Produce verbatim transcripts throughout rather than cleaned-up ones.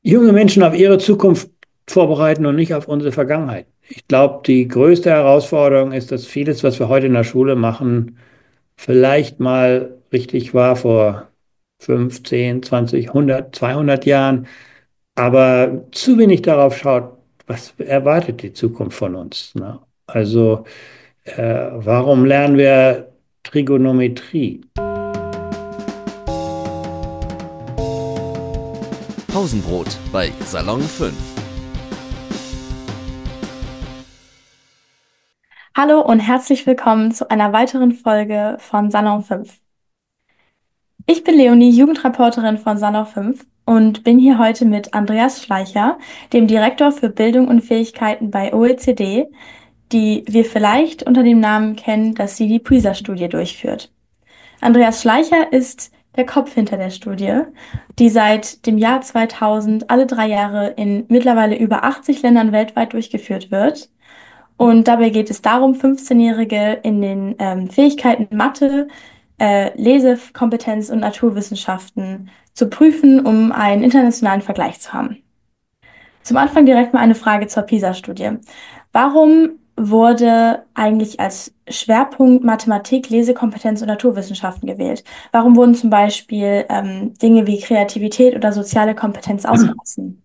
Junge Menschen auf ihre Zukunft vorbereiten und nicht auf unsere Vergangenheit. Ich glaube, die größte Herausforderung ist, dass vieles, was wir heute in der Schule machen, vielleicht mal richtig war vor fünfzehn, zwanzig, hundert, zweihundert Jahren, aber zu wenig darauf schaut, was erwartet die Zukunft von uns, ne? Also, äh, warum lernen wir Trigonometrie? Pausenbrot bei Salon fünf. Hallo und herzlich willkommen zu einer weiteren Folge von Salon fünf. Ich bin Leonie, Jugendreporterin von Salon fünf und bin hier heute mit Andreas Schleicher, dem Direktor für Bildung und Fähigkeiten bei O E C D, die wir vielleicht unter dem Namen kennen, dass sie die PISA-Studie durchführt. Andreas Schleicher ist der Kopf hinter der Studie, die seit dem Jahr zweitausend alle drei Jahre in mittlerweile über achtzig Ländern weltweit durchgeführt wird. Und dabei geht es darum, fünfzehn-Jährige in den ähm, Fähigkeiten Mathe, äh, Lesekompetenz und Naturwissenschaften zu prüfen, um einen internationalen Vergleich zu haben. Zum Anfang direkt mal eine Frage zur PISA-Studie. Warum wurde eigentlich als Schwerpunkt Mathematik, Lesekompetenz und Naturwissenschaften gewählt? Warum wurden zum Beispiel ähm, Dinge wie Kreativität oder soziale Kompetenz ausgelassen?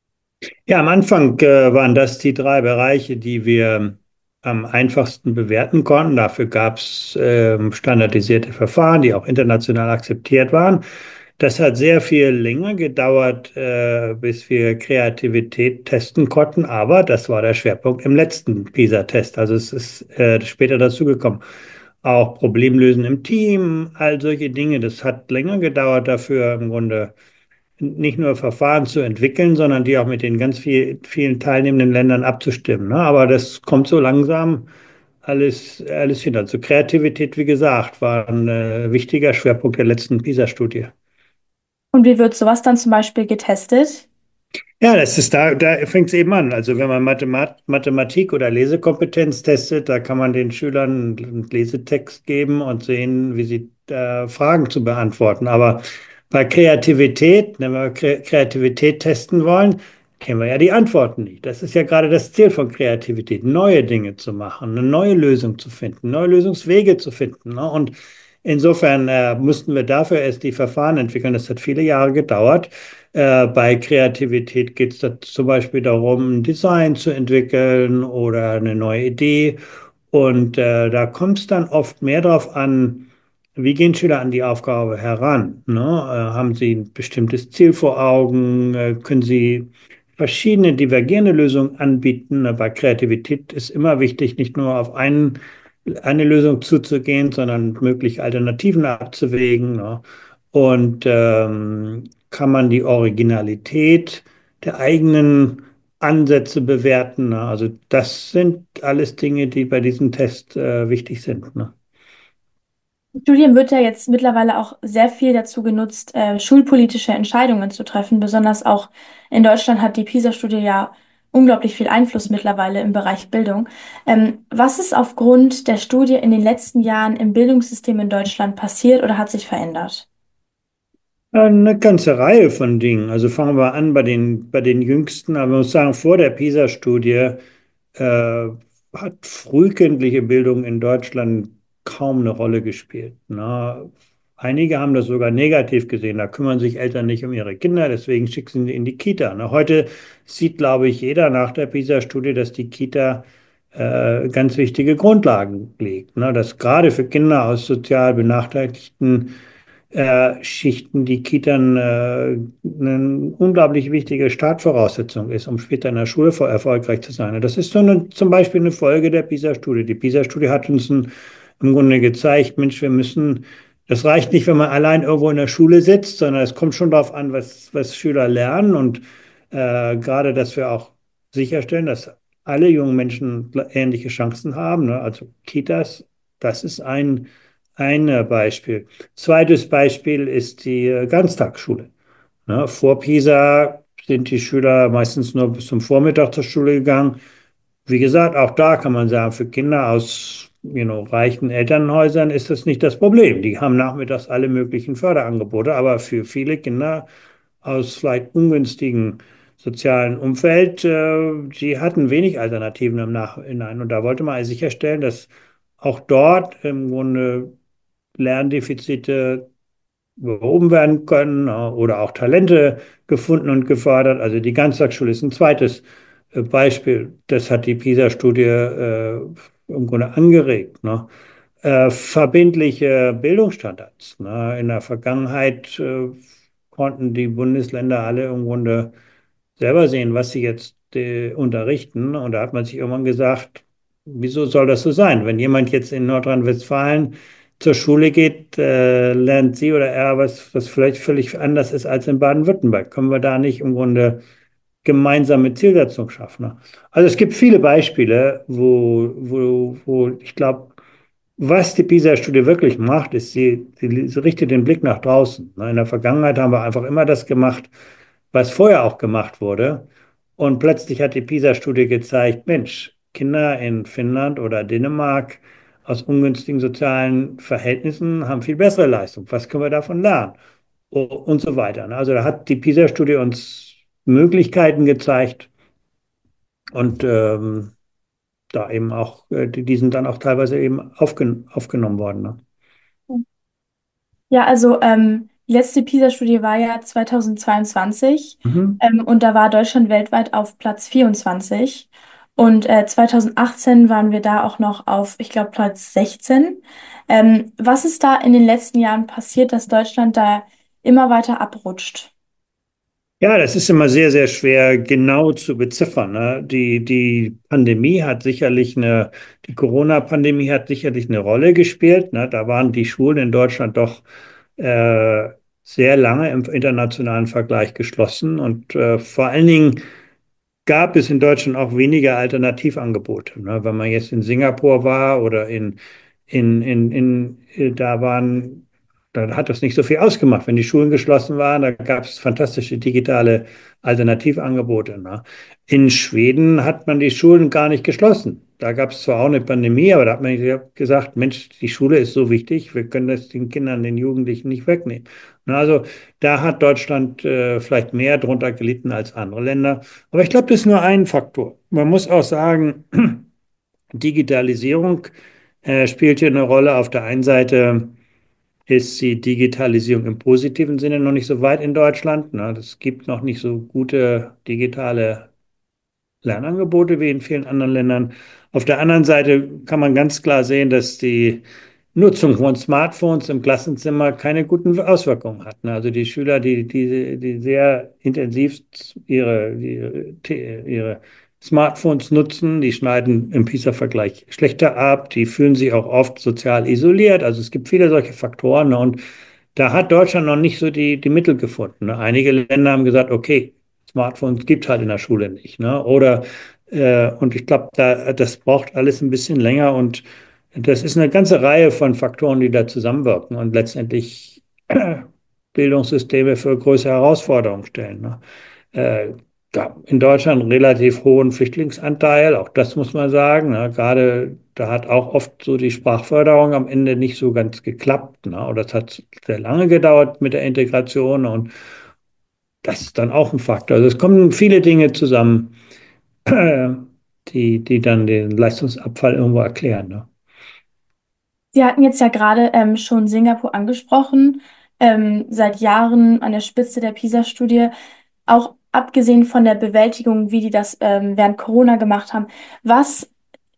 Ja, am Anfang äh, waren das die drei Bereiche, die wir am einfachsten bewerten konnten. Dafür gab es ähm, standardisierte Verfahren, die auch international akzeptiert waren. Das hat sehr viel länger gedauert, äh, bis wir Kreativität testen konnten, aber das war der Schwerpunkt im letzten PISA-Test. Also es ist äh, später dazugekommen. Auch Problemlösen im Team, all solche Dinge. Das hat länger gedauert dafür im Grunde nicht nur Verfahren zu entwickeln, sondern die auch mit den ganz viel, vielen teilnehmenden Ländern abzustimmen. Ne? Aber das kommt so langsam alles, alles hin. Also Kreativität, wie gesagt, war ein äh, wichtiger Schwerpunkt der letzten PISA-Studie. Und wie wird sowas dann zum Beispiel getestet? Ja, das ist da, da fängt es eben an. Also wenn man Mathemat Mathematik oder Lesekompetenz testet, da kann man den Schülern einen Lesetext geben und sehen, wie sie äh, Fragen zu beantworten. Aber bei Kreativität, wenn wir Kre Kreativität testen wollen, kennen wir ja die Antworten nicht. Das ist ja gerade das Ziel von Kreativität, neue Dinge zu machen, eine neue Lösung zu finden, neue Lösungswege zu finden. Ne? Und insofern äh, mussten wir dafür erst die Verfahren entwickeln. Das hat viele Jahre gedauert. Äh, bei Kreativität geht es da zum Beispiel darum, ein Design zu entwickeln oder eine neue Idee. Und äh, da kommt es dann oft mehr darauf an, wie gehen Schüler an die Aufgabe heran? Ne? Äh, haben sie ein bestimmtes Ziel vor Augen? Äh, können sie verschiedene divergierende Lösungen anbieten? Äh, Bei Kreativität ist immer wichtig, nicht nur auf einen, eine Lösung zuzugehen, sondern mögliche Alternativen abzuwägen. Ne? Und ähm, kann man die Originalität der eigenen Ansätze bewerten. Ne? Also das sind alles Dinge, die bei diesem Test äh, wichtig sind. Ne? Studien wird ja jetzt mittlerweile auch sehr viel dazu genutzt, äh, schulpolitische Entscheidungen zu treffen. Besonders auch in Deutschland hat die PISA-Studie ja unglaublich viel Einfluss mittlerweile im Bereich Bildung. Ähm, was ist aufgrund der Studie in den letzten Jahren im Bildungssystem in Deutschland passiert oder hat sich verändert? Eine ganze Reihe von Dingen. Also fangen wir an bei den, bei den Jüngsten. Aber man muss sagen, vor der PISA-Studie äh, hat frühkindliche Bildung in Deutschland kaum eine Rolle gespielt. Na, einige haben das sogar negativ gesehen. Da kümmern sich Eltern nicht um ihre Kinder, deswegen schicken sie in die Kita. Na, heute sieht, glaube ich, jeder nach der PISA-Studie, dass die Kita äh, ganz wichtige Grundlagen legt. Na, dass gerade für Kinder aus sozial benachteiligten äh, Schichten die Kita äh, eine unglaublich wichtige Startvoraussetzung ist, um später in der Schule vor- erfolgreich zu sein. Und das ist so eine, zum Beispiel eine Folge der PISA-Studie. Die PISA-Studie hat uns ein, im Grunde gezeigt, Mensch, wir müssen, das reicht nicht, wenn man allein irgendwo in der Schule sitzt, sondern es kommt schon darauf an, was, was Schüler lernen und äh, gerade, dass wir auch sicherstellen, dass alle jungen Menschen ähnliche Chancen haben. Ne? Also Kitas, das ist ein, ein äh, Beispiel. Zweites Beispiel ist die äh, Ganztagsschule. Ne, vor PISA sind die Schüler meistens nur bis zum Vormittag zur Schule gegangen. Wie gesagt, auch da kann man sagen, für Kinder aus you know, reichen Elternhäusern ist das nicht das Problem. Die haben nachmittags alle möglichen Förderangebote, aber für viele Kinder aus vielleicht ungünstigen sozialen Umfeld, äh, die hatten wenig Alternativen im Nachhinein. Und da wollte man also sicherstellen, dass auch dort im Grunde Lerndefizite behoben werden können, äh, oder auch Talente gefunden und gefördert. Also die Ganztagsschule ist ein zweites äh, Beispiel. Das hat die PISA-Studie äh, im Grunde angeregt. Ne? Äh, verbindliche Bildungsstandards. Ne? In der Vergangenheit äh, konnten die Bundesländer alle im Grunde selber sehen, was sie jetzt äh, unterrichten. Und da hat man sich irgendwann gesagt, wieso soll das so sein? Wenn jemand jetzt in Nordrhein-Westfalen zur Schule geht, äh, lernt sie oder er was, was vielleicht völlig anders ist als in Baden-Württemberg. Können wir da nicht im Grunde gemeinsame Zielsetzung schaffen? Ne? Also es gibt viele Beispiele, wo, wo, wo ich glaube, was die PISA-Studie wirklich macht, ist, sie, sie, sie richtet den Blick nach draußen. Ne? In der Vergangenheit haben wir einfach immer das gemacht, was vorher auch gemacht wurde. Und plötzlich hat die PISA-Studie gezeigt, Mensch, Kinder in Finnland oder Dänemark aus ungünstigen sozialen Verhältnissen haben viel bessere Leistung. Was können wir davon lernen? O- Und so weiter. Ne? Also da hat die PISA-Studie uns Möglichkeiten gezeigt und ähm, da eben auch, äh, die, die sind dann auch teilweise eben aufgen aufgenommen worden. Ne? Ja, also ähm, die letzte PISA-Studie war ja zweitausendzweiundzwanzig, Mhm. ähm, und da war Deutschland weltweit auf Platz vierundzwanzig und äh, zweitausendachtzehn waren wir da auch noch auf, ich glaube, Platz sechzehn. Ähm, was ist da in den letzten Jahren passiert, dass Deutschland da immer weiter abrutscht? Ja, das ist immer sehr, sehr schwer genau zu beziffern. Ne? Die, die Pandemie hat sicherlich eine, die Corona-Pandemie hat sicherlich eine Rolle gespielt. Ne? Da waren die Schulen in Deutschland doch äh, sehr lange im internationalen Vergleich geschlossen und äh, vor allen Dingen gab es in Deutschland auch weniger Alternativangebote. Ne? Wenn man jetzt in Singapur war oder in, in, in, in, äh, da waren, da hat das nicht so viel ausgemacht. Wenn die Schulen geschlossen waren, da gab es fantastische digitale Alternativangebote. Ne? In Schweden hat man die Schulen gar nicht geschlossen. Da gab es zwar auch eine Pandemie, aber da hat man gesagt, Mensch, die Schule ist so wichtig, wir können das den Kindern, den Jugendlichen nicht wegnehmen. Na, also da hat Deutschland äh, vielleicht mehr drunter gelitten als andere Länder. Aber ich glaube, das ist nur ein Faktor. Man muss auch sagen, Digitalisierung äh, spielt hier eine Rolle. Auf der einen Seite ist die Digitalisierung im positiven Sinne noch nicht so weit in Deutschland. Ne? Es gibt noch nicht so gute digitale Lernangebote wie in vielen anderen Ländern. Auf der anderen Seite kann man ganz klar sehen, dass die Nutzung von Smartphones im Klassenzimmer keine guten Auswirkungen hat. Ne? Also die Schüler, die, die, die sehr intensiv ihre, ihre, ihre Smartphones nutzen, die schneiden im PISA-Vergleich schlechter ab, die fühlen sich auch oft sozial isoliert. Also es gibt viele solche Faktoren. Ne? Und da hat Deutschland noch nicht so die, die Mittel gefunden. Ne? Einige Länder haben gesagt, okay, Smartphones gibt es halt in der Schule nicht. Ne? Oder, äh, und ich glaube, da, das braucht alles ein bisschen länger und das ist eine ganze Reihe von Faktoren, die da zusammenwirken und letztendlich äh, Bildungssysteme für größere Herausforderungen stellen. Ne? Äh, ja, in Deutschland einen relativ hohen Flüchtlingsanteil, auch das muss man sagen. Ne? Gerade da hat auch oft so die Sprachförderung am Ende nicht so ganz geklappt. Ne? Oder es hat sehr lange gedauert mit der Integration und das ist dann auch ein Faktor. Also es kommen viele Dinge zusammen, äh, die, die dann den Leistungsabfall irgendwo erklären. Ne? Sie hatten jetzt ja gerade ähm, schon Singapur angesprochen, ähm, seit Jahren an der Spitze der PISA-Studie, auch abgesehen von der Bewältigung, wie die das ähm, während Corona gemacht haben. Was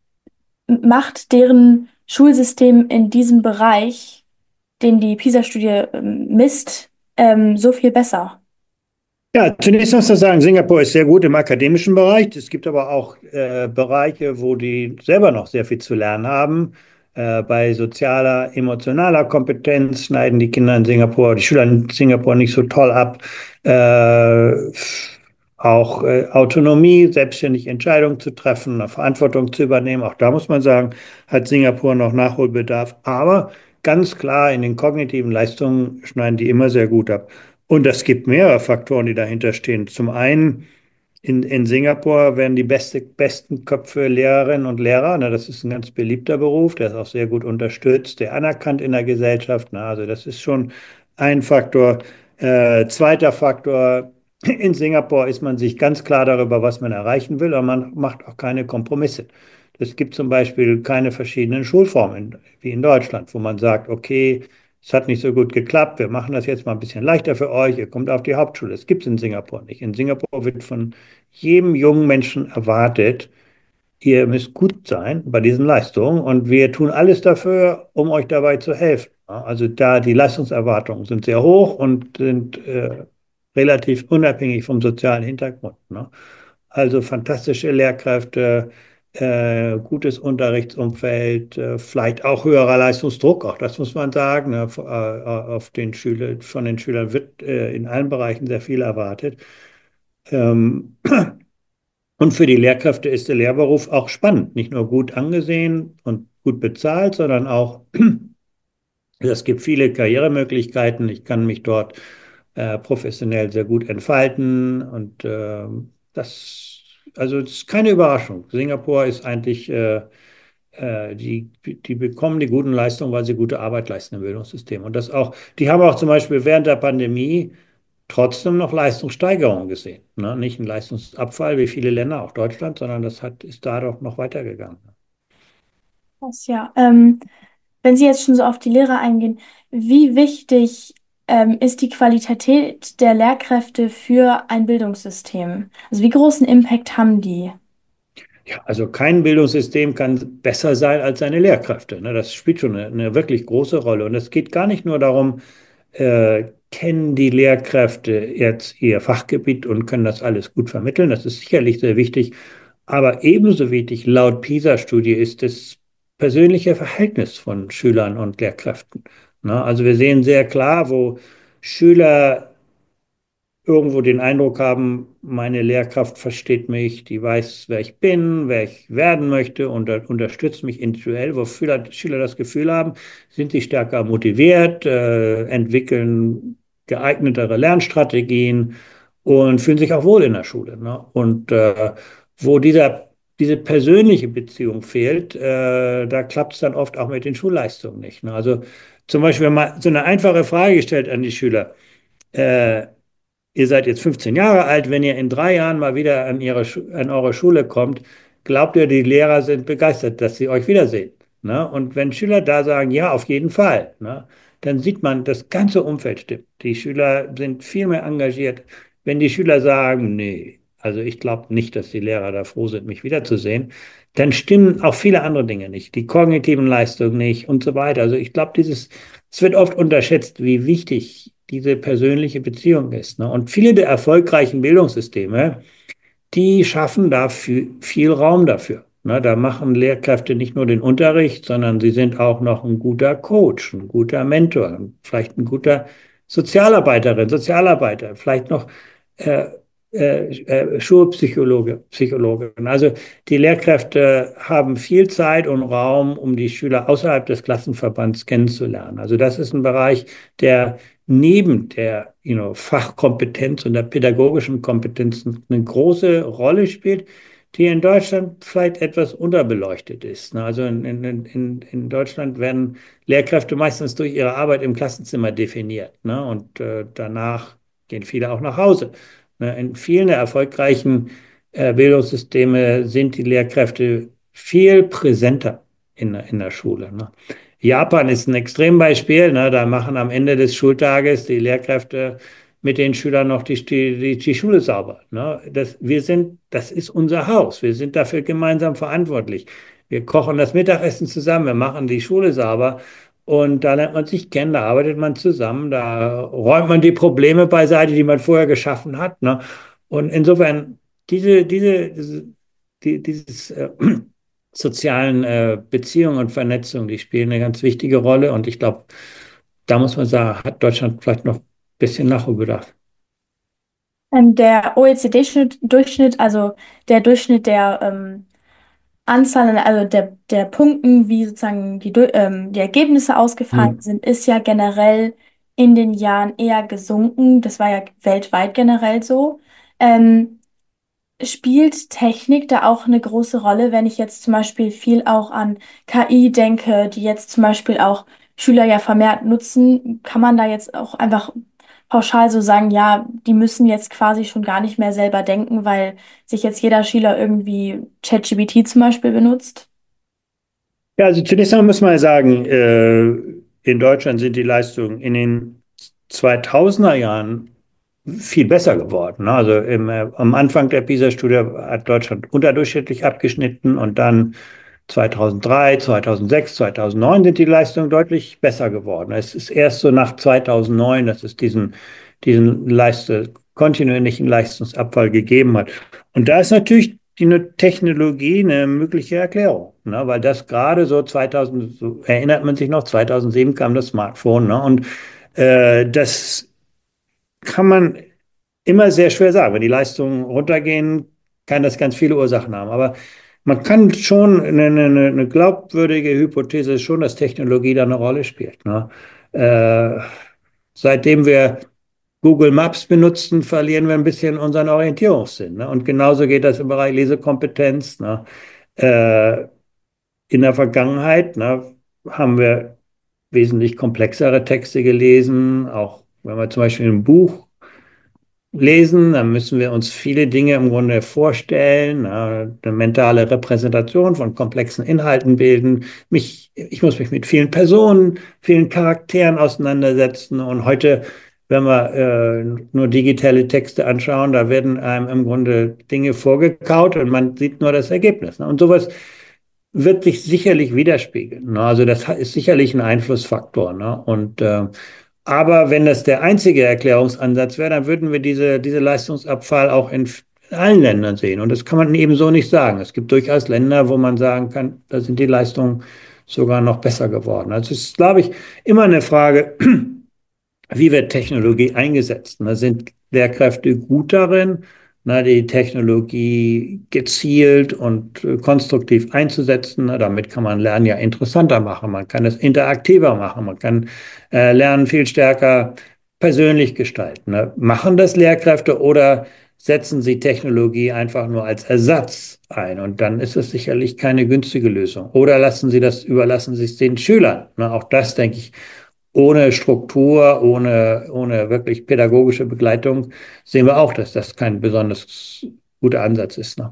macht deren Schulsystem in diesem Bereich, den die PISA-Studie ähm, misst, ähm, so viel besser? Ja, zunächst muss man sagen, Singapur ist sehr gut im akademischen Bereich. Es gibt aber auch äh, Bereiche, wo die selber noch sehr viel zu lernen haben. Äh, bei sozialer, emotionaler Kompetenz schneiden die Kinder in Singapur, die Schüler in Singapur nicht so toll ab. Äh, auch äh, Autonomie, selbstständig Entscheidungen zu treffen, eine Verantwortung zu übernehmen. Auch da muss man sagen, hat Singapur noch Nachholbedarf. Aber ganz klar, in den kognitiven Leistungen schneiden die immer sehr gut ab. Und es gibt mehrere Faktoren, die dahinter stehen. Zum einen, in, in Singapur werden die beste, besten Köpfe Lehrerinnen und Lehrer. Na, das ist ein ganz beliebter Beruf, der ist auch sehr gut unterstützt, der anerkannt in der Gesellschaft. Na, also das ist schon ein Faktor. Äh, zweiter Faktor, in Singapur ist man sich ganz klar darüber, was man erreichen will, aber man macht auch keine Kompromisse. Es gibt zum Beispiel keine verschiedenen Schulformen wie in Deutschland, wo man sagt, okay, es hat nicht so gut geklappt, wir machen das jetzt mal ein bisschen leichter für euch, ihr kommt auf die Hauptschule. Das gibt es in Singapur nicht. In Singapur wird von jedem jungen Menschen erwartet, ihr müsst gut sein bei diesen Leistungen und wir tun alles dafür, um euch dabei zu helfen. Ja, also da die Leistungserwartungen sind sehr hoch und sind äh, relativ unabhängig vom sozialen Hintergrund. Ne? Also fantastische Lehrkräfte, äh, gutes Unterrichtsumfeld, äh, vielleicht auch höherer Leistungsdruck, auch das muss man sagen. Ne? F- äh, auf den Schüler, von den Schülern wird äh, in allen Bereichen sehr viel erwartet. Ähm, und für die Lehrkräfte ist der Lehrberuf auch spannend, nicht nur gut angesehen und gut bezahlt, sondern auch, es gibt viele Karrieremöglichkeiten. Ich kann mich dort äh, professionell sehr gut entfalten und äh, das, also es ist keine Überraschung. Singapur ist eigentlich, äh, äh, die, die bekommen die guten Leistungen, weil sie gute Arbeit leisten im Bildungssystem. Und das auch, die haben auch zum Beispiel während der Pandemie trotzdem noch Leistungssteigerung gesehen. Ne? Nicht ein Leistungsabfall wie viele Länder, auch Deutschland, sondern das hat, ist da doch noch weitergegangen. Das ja. Ähm, wenn Sie jetzt schon so auf die Lehre eingehen, wie wichtig ähm, ist die Qualität der Lehrkräfte für ein Bildungssystem? Also wie großen Impact haben die? Ja, also kein Bildungssystem kann besser sein als seine Lehrkräfte. Ne? Das spielt schon eine, eine wirklich große Rolle. Und es geht gar nicht nur darum, äh, kennen die Lehrkräfte jetzt ihr Fachgebiet und können das alles gut vermitteln. Das ist sicherlich sehr wichtig. Aber ebenso wichtig laut PISA-Studie ist das persönliche Verhältnis von Schülern und Lehrkräften. Ne? Also wir sehen sehr klar, wo Schüler irgendwo den Eindruck haben, meine Lehrkraft versteht mich, die weiß, wer ich bin, wer ich werden möchte und unterstützt mich individuell, wo Schüler, Schüler das Gefühl haben, sind sie stärker motiviert, äh, entwickeln geeignetere Lernstrategien und fühlen sich auch wohl in der Schule. Ne? Und äh, wo dieser, diese persönliche Beziehung fehlt, äh, da klappt es dann oft auch mit den Schulleistungen nicht. Ne? Also zum Beispiel mal so eine einfache Frage gestellt an die Schüler. Äh, Ihr seid jetzt fünfzehn Jahre alt, wenn ihr in drei Jahren mal wieder an, ihre, Schu- an eure Schule kommt, glaubt ihr, die Lehrer sind begeistert, dass sie euch wiedersehen? Ne? Und wenn Schüler da sagen, ja, auf jeden Fall, ne? Dann sieht man, das ganze Umfeld stimmt. Die Schüler sind viel mehr engagiert. Wenn die Schüler sagen, nee, also ich glaube nicht, dass die Lehrer da froh sind, mich wiederzusehen, dann stimmen auch viele andere Dinge nicht, die kognitiven Leistungen nicht und so weiter. Also ich glaube, dieses es wird oft unterschätzt, wie wichtig diese persönliche Beziehung ist. Ne? Und viele der erfolgreichen Bildungssysteme, die schaffen dafür viel Raum dafür. Ne? Da machen Lehrkräfte nicht nur den Unterricht, sondern sie sind auch noch ein guter Coach, ein guter Mentor, vielleicht ein guter Sozialarbeiterin, Sozialarbeiter, vielleicht noch äh, äh, äh, Schulpsychologe, Psychologin. Also die Lehrkräfte haben viel Zeit und Raum, um die Schüler außerhalb des Klassenverbands kennenzulernen. Also das ist ein Bereich, der neben der you know, Fachkompetenz und der pädagogischen Kompetenz eine große Rolle spielt, die in Deutschland vielleicht etwas unterbeleuchtet ist. Ne? Also in, in, in, in Deutschland werden Lehrkräfte meistens durch ihre Arbeit im Klassenzimmer definiert. Ne? Und äh, danach gehen viele auch nach Hause. Ne? In vielen der erfolgreichen äh, Bildungssysteme sind die Lehrkräfte viel präsenter in, in der Schule. Ne? Japan ist ein Extrembeispiel. Ne? Da machen am Ende des Schultages die Lehrkräfte mit den Schülern noch die, die, die Schule sauber. Ne? Das, wir sind, das ist unser Haus. Wir sind dafür gemeinsam verantwortlich. Wir kochen das Mittagessen zusammen, wir machen die Schule sauber und da lernt man sich kennen, da arbeitet man zusammen, da räumt man die Probleme beiseite, die man vorher geschaffen hat. Ne? Und insofern, diese, diese, diese die, dieses äh, sozialen äh, Beziehungen und Vernetzung, die spielen eine ganz wichtige Rolle. Und ich glaube, da muss man sagen, hat Deutschland vielleicht noch ein bisschen Nachholbedarf. Ähm, der O E C D-Durchschnitt, also der Durchschnitt der ähm, Anzahl, also der, der Punkten, wie sozusagen die, Du- ähm, die Ergebnisse ausgefallen Hm. sind, ist ja generell in den Jahren eher gesunken. Das war ja weltweit generell so. Ähm, Spielt Technik da auch eine große Rolle, wenn ich jetzt zum Beispiel viel auch an K I denke, die jetzt zum Beispiel auch Schüler ja vermehrt nutzen? Kann man da jetzt auch einfach pauschal so sagen, ja, die müssen jetzt quasi schon gar nicht mehr selber denken, weil sich jetzt jeder Schüler irgendwie ChatGPT zum Beispiel benutzt? Ja, also zunächst einmal muss man sagen, äh, in Deutschland sind die Leistungen in den zweitausender Jahren viel besser geworden. Ne? Also im, äh, am Anfang der PISA-Studie hat Deutschland unterdurchschnittlich abgeschnitten und dann zweitausenddrei, zweitausendsechs, zweitausendneun sind die Leistungen deutlich besser geworden. Es ist erst so nach zweitausendneun, dass es diesen, diesen Leiste, kontinuierlichen Leistungsabfall gegeben hat. Und da ist natürlich die ne- Technologie eine mögliche Erklärung, ne? Weil das gerade so zweitausend, so erinnert man sich noch, zweitausendsieben kam das Smartphone, ne? Und äh, das kann man immer sehr schwer sagen. Wenn die Leistungen runtergehen, kann das ganz viele Ursachen haben. Aber man kann schon eine, eine, eine glaubwürdige Hypothese ist schon, dass Technologie da eine Rolle spielt. Ne? Äh, seitdem wir Google Maps benutzen, verlieren wir ein bisschen unseren Orientierungssinn. Ne? Und genauso geht das im Bereich Lesekompetenz. Ne? Äh, in der Vergangenheit, ne, haben wir wesentlich komplexere Texte gelesen, auch wenn wir zum Beispiel ein Buch lesen, dann müssen wir uns viele Dinge im Grunde vorstellen, äh, eine mentale Repräsentation von komplexen Inhalten bilden. Mich, ich muss mich mit vielen Personen, vielen Charakteren auseinandersetzen. Und heute, wenn wir äh, nur digitale Texte anschauen, da werden einem im Grunde Dinge vorgekaut und man sieht nur das Ergebnis. Ne? Und sowas wird sich sicherlich widerspiegeln. Ne? Also das ist sicherlich ein Einflussfaktor. Ne? Und äh, aber wenn das der einzige Erklärungsansatz wäre, dann würden wir diese, diese Leistungsabfall auch in, in allen Ländern sehen. Und das kann man eben so nicht sagen. Es gibt durchaus Länder, wo man sagen kann, da sind die Leistungen sogar noch besser geworden. Also es ist, glaube ich, immer eine Frage, wie wird Technologie eingesetzt? Da sind Lehrkräfte gut darin, na, die Technologie gezielt und äh, konstruktiv einzusetzen. Na, damit kann man Lernen ja interessanter machen, man kann es interaktiver machen, man kann äh, Lernen viel stärker persönlich gestalten. Ne? Machen das Lehrkräfte oder setzen sie Technologie einfach nur als Ersatz ein? Und dann ist es sicherlich keine günstige Lösung. Oder lassen sie das, überlassen sie es den Schülern. Ne? Auch das, denke ich, ohne Struktur, ohne, ohne wirklich pädagogische Begleitung sehen wir auch, dass das kein besonders guter Ansatz ist. Ne?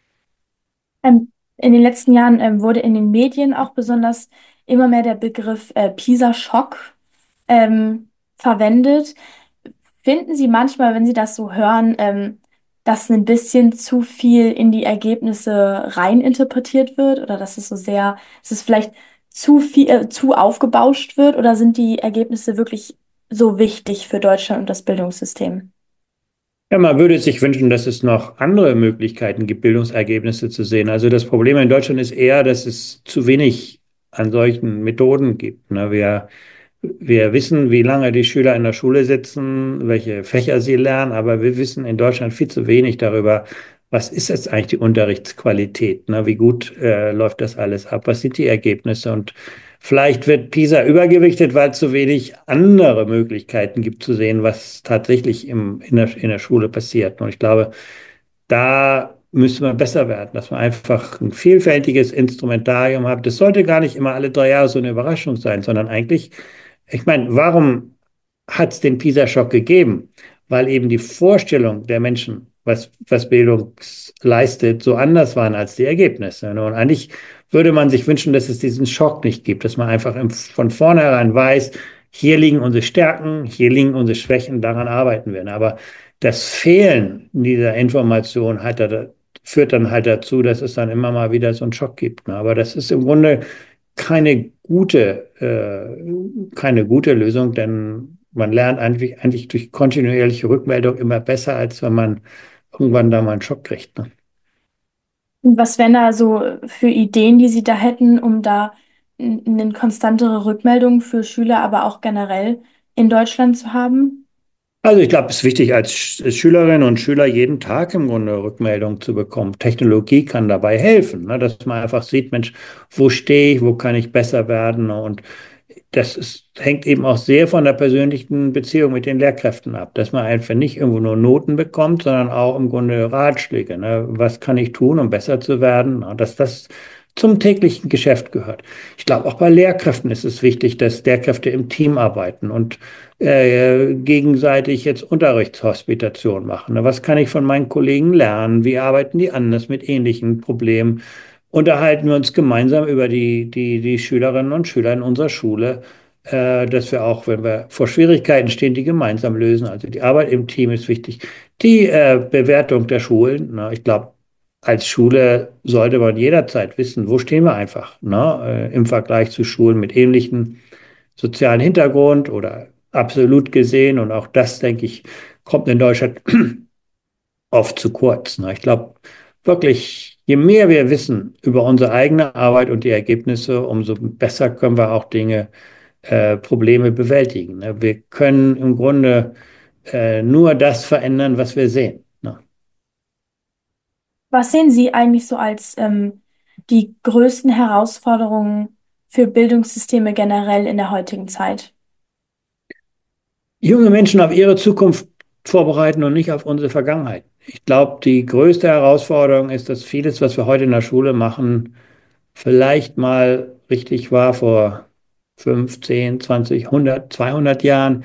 Ähm, in den letzten Jahren ähm, wurde in den Medien auch besonders immer mehr der Begriff äh, PISA-Schock ähm, verwendet. Finden Sie manchmal, wenn Sie das so hören, ähm, dass ein bisschen zu viel in die Ergebnisse reininterpretiert wird oder dass es so sehr, dass es vielleicht zu viel, äh, zu aufgebauscht wird oder sind die Ergebnisse wirklich so wichtig für Deutschland und das Bildungssystem? Ja, man würde sich wünschen, dass es noch andere Möglichkeiten gibt, Bildungsergebnisse zu sehen. Also das Problem in Deutschland ist eher, dass es zu wenig an solchen Methoden gibt. Ne? Wir, wir wissen, wie lange die Schüler in der Schule sitzen, welche Fächer sie lernen, aber wir wissen in Deutschland viel zu wenig darüber, was ist jetzt eigentlich die Unterrichtsqualität, ne? Wie gut äh, läuft das alles ab? Was sind die Ergebnisse? Und vielleicht wird PISA übergewichtet, weil es zu wenig andere Möglichkeiten gibt zu sehen, was tatsächlich im, in der, in der Schule passiert. Und ich glaube, da müsste man besser werden, dass man einfach ein vielfältiges Instrumentarium hat. Das sollte gar nicht immer alle drei Jahre so eine Überraschung sein, sondern eigentlich, ich meine, warum hat es den PISA-Schock gegeben? Weil eben die Vorstellung der Menschen, was, was Bildung leistet, so anders waren als die Ergebnisse. Und eigentlich würde man sich wünschen, dass es diesen Schock nicht gibt, dass man einfach im, von vornherein weiß, hier liegen unsere Stärken, hier liegen unsere Schwächen, daran arbeiten wir. Aber das Fehlen dieser Information hat da, führt dann halt dazu, dass es dann immer mal wieder so einen Schock gibt. Ne? Aber das ist im Grunde keine gute, äh, keine gute Lösung, denn man lernt eigentlich, eigentlich durch kontinuierliche Rückmeldung immer besser, als wenn man irgendwann da mal einen Schock kriegt. Ne? Und was wären da so für Ideen, die Sie da hätten, um da n- eine konstantere Rückmeldung für Schüler, aber auch generell in Deutschland zu haben? Also ich glaube, es ist wichtig, als Sch- Schülerinnen und Schüler jeden Tag im Grunde Rückmeldung zu bekommen. Technologie kann dabei helfen, ne? Dass man einfach sieht, Mensch, wo stehe ich, wo kann ich besser werden? Ne? Und das ist, hängt eben auch sehr von der persönlichen Beziehung mit den Lehrkräften ab, dass man einfach nicht irgendwo nur Noten bekommt, sondern auch im Grunde Ratschläge. Ne? Was kann ich tun, um besser zu werden? Ne? Dass das zum täglichen Geschäft gehört. Ich glaube, auch bei Lehrkräften ist es wichtig, dass Lehrkräfte im Team arbeiten und äh, gegenseitig jetzt Unterrichtshospitation machen. Ne? Was kann ich von meinen Kollegen lernen? Wie arbeiten die anders mit ähnlichen Problemen? Unterhalten wir uns gemeinsam über die, die, die Schülerinnen und Schüler in unserer Schule, äh, dass wir auch, wenn wir vor Schwierigkeiten stehen, die gemeinsam lösen. Also die Arbeit im Team ist wichtig. Die äh, Bewertung der Schulen, ne? Ich glaube, als Schule sollte man jederzeit wissen, wo stehen wir einfach, ne? Äh, im Vergleich zu Schulen mit ähnlichem sozialen Hintergrund oder absolut gesehen. Und auch das, denke ich, kommt in Deutschland oft zu kurz. Ne? Ich glaube wirklich, je mehr wir wissen über unsere eigene Arbeit und die Ergebnisse, umso besser können wir auch Dinge, äh, Probleme bewältigen. Ne? Wir können im Grunde äh, nur das verändern, was wir sehen. Ne? Was sehen Sie eigentlich so als ähm, die größten Herausforderungen für Bildungssysteme generell in der heutigen Zeit? Junge Menschen auf ihre Zukunft vorbereiten und nicht auf unsere Vergangenheit. Ich glaube, die größte Herausforderung ist, dass vieles, was wir heute in der Schule machen, vielleicht mal richtig war vor fünf, zehn, zwanzig, hundert, zweihundert Jahren,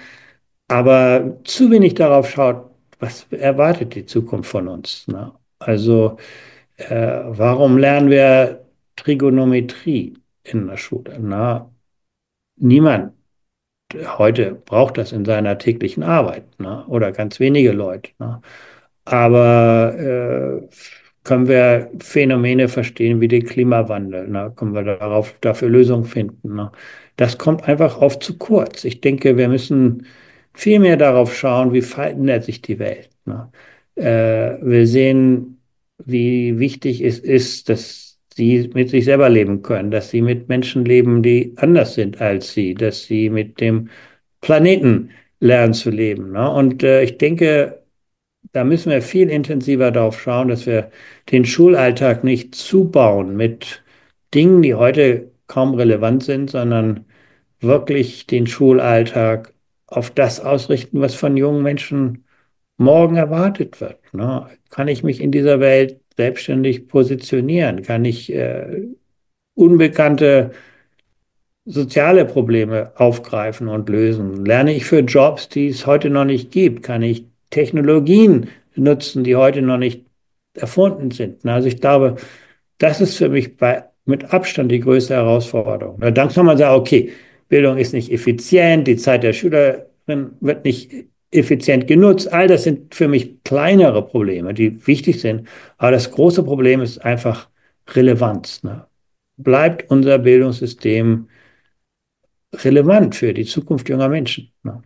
aber zu wenig darauf schaut, was erwartet die Zukunft von uns. Ne? Also, äh, warum lernen wir Trigonometrie in der Schule? Na, niemand heute braucht das in seiner täglichen Arbeit, ne? Oder ganz wenige Leute. Ne? Aber äh, können wir Phänomene verstehen wie den Klimawandel? Ne? Können wir darauf, dafür Lösungen finden? Ne? Das kommt einfach oft zu kurz. Ich denke, wir müssen viel mehr darauf schauen, wie verändert sich die Welt. Ne? Äh, wir sehen, wie wichtig es ist, dass sie mit sich selber leben können, dass sie mit Menschen leben, die anders sind als sie, dass sie mit dem Planeten lernen zu leben. Ne? Und äh, ich denke, da müssen wir viel intensiver darauf schauen, dass wir den Schulalltag nicht zubauen mit Dingen, die heute kaum relevant sind, sondern wirklich den Schulalltag auf das ausrichten, was von jungen Menschen morgen erwartet wird. Ne? Kann ich mich in dieser Welt selbstständig positionieren? Kann ich äh, unbekannte soziale Probleme aufgreifen und lösen? Lerne ich für Jobs, die es heute noch nicht gibt? Kann ich Technologien nutzen, die heute noch nicht erfunden sind? Also ich glaube, das ist für mich bei, mit Abstand die größte Herausforderung. Dann kann man sagen, okay, Bildung ist nicht effizient, die Zeit der Schülerin wird nicht effizient genutzt. All das sind für mich kleinere Probleme, die wichtig sind. Aber das große Problem ist einfach Relevanz. Ne? Bleibt unser Bildungssystem relevant für die Zukunft junger Menschen? Ne?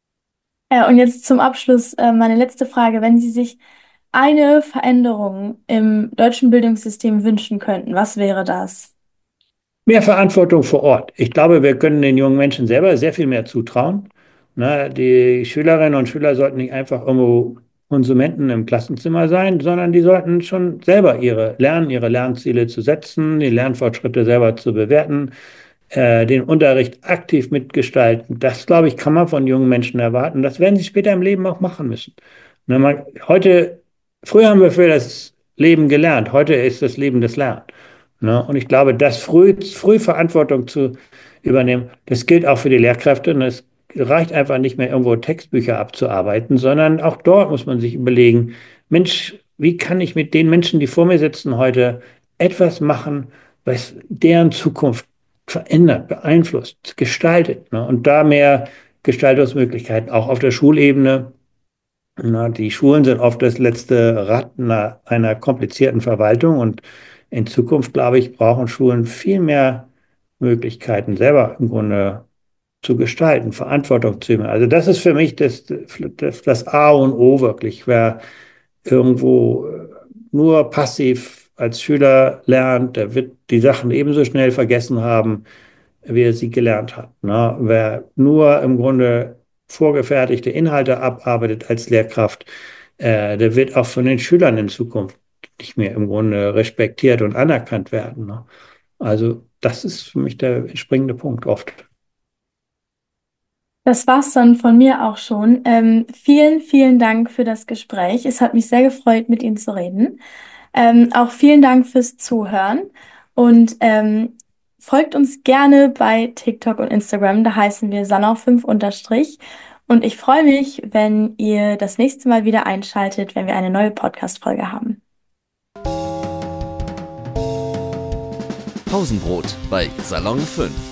Ja, und jetzt zum Abschluss äh, meine letzte Frage. Wenn Sie sich eine Veränderung im deutschen Bildungssystem wünschen könnten, was wäre das? Mehr Verantwortung vor Ort. Ich glaube, wir können den jungen Menschen selber sehr viel mehr zutrauen. Na, die Schülerinnen und Schüler sollten nicht einfach irgendwo Konsumenten im Klassenzimmer sein, sondern die sollten schon selber ihre lernen, ihre Lernziele zu setzen, die Lernfortschritte selber zu bewerten, äh, den Unterricht aktiv mitgestalten. Das, glaube ich, kann man von jungen Menschen erwarten. Das werden sie später im Leben auch machen müssen. Na, man, heute, früher haben wir für das Leben gelernt, heute ist das Leben das Lernen. Ne? Und ich glaube, das früh, früh Verantwortung zu übernehmen, das gilt auch für die Lehrkräfte. Und es reicht einfach nicht mehr, irgendwo Textbücher abzuarbeiten, sondern auch dort muss man sich überlegen, Mensch, wie kann ich mit den Menschen, die vor mir sitzen heute, etwas machen, was deren Zukunft verändert, beeinflusst, gestaltet. Ne? Und da mehr Gestaltungsmöglichkeiten, auch auf der Schulebene. Na, die Schulen sind oft das letzte Rad einer, einer komplizierten Verwaltung und in Zukunft, glaube ich, brauchen Schulen viel mehr Möglichkeiten, selber im Grunde zu gestalten, Verantwortung zu nehmen. Also das ist für mich das, das, das A und O wirklich. Wer irgendwo äh, nur passiv als Schüler lernt, der wird die Sachen ebenso schnell vergessen haben, wie er sie gelernt hat. Ne? Wer nur im Grunde vorgefertigte Inhalte abarbeitet als Lehrkraft, äh, der wird auch von den Schülern in Zukunft nicht mehr im Grunde respektiert und anerkannt werden. Ne? Also das ist für mich der springende Punkt oft. Das war's dann von mir auch schon. Ähm, vielen, vielen Dank für das Gespräch. Es hat mich sehr gefreut, mit Ihnen zu reden. Ähm, auch vielen Dank fürs Zuhören. Und ähm, folgt uns gerne bei TikTok und Instagram, da heißen wir salon fünf unterstrich. Und ich freue mich, wenn ihr das nächste Mal wieder einschaltet, wenn wir eine neue Podcast-Folge haben. Pausenbrot bei Salon fünf.